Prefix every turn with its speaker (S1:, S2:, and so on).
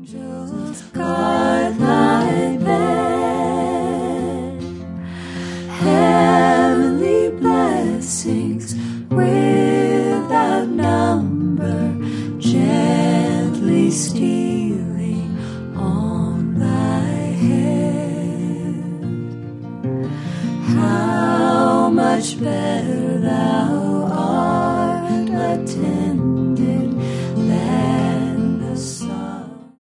S1: Angels guard thy bed, heavenly blessings without number, gently stealing on thy head. How much better